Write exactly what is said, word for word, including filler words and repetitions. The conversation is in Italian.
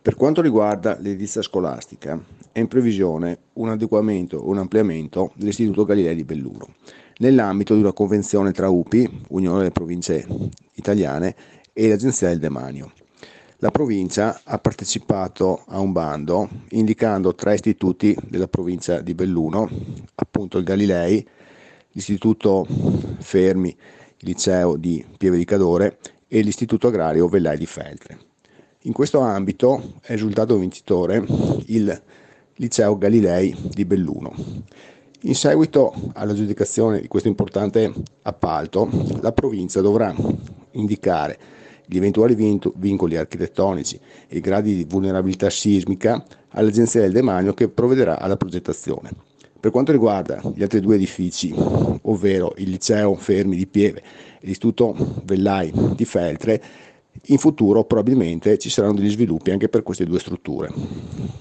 Per quanto riguarda l'edilizia scolastica, è in previsione un adeguamento o un ampliamento dell'Istituto Galilei di Belluno, nell'ambito di una convenzione tra U P I, Unione delle Province Italiane, e l'Agenzia del Demanio. La provincia ha partecipato a un bando indicando tre istituti della provincia di Belluno, appunto il Galilei, l'Istituto Fermi, il Liceo di Pieve di Cadore e l'Istituto Agrario Vellai di Feltre. In questo ambito è risultato vincitore il Liceo Galilei di Belluno. In seguito all'aggiudicazione di questo importante appalto, la provincia dovrà indicare gli eventuali vincoli architettonici e i gradi di vulnerabilità sismica all'Agenzia del Demanio, che provvederà alla progettazione. Per quanto riguarda gli altri due edifici, ovvero il Liceo Fermi di Pieve e l'Istituto Vellai di Feltre, in futuro probabilmente ci saranno degli sviluppi anche per queste due strutture.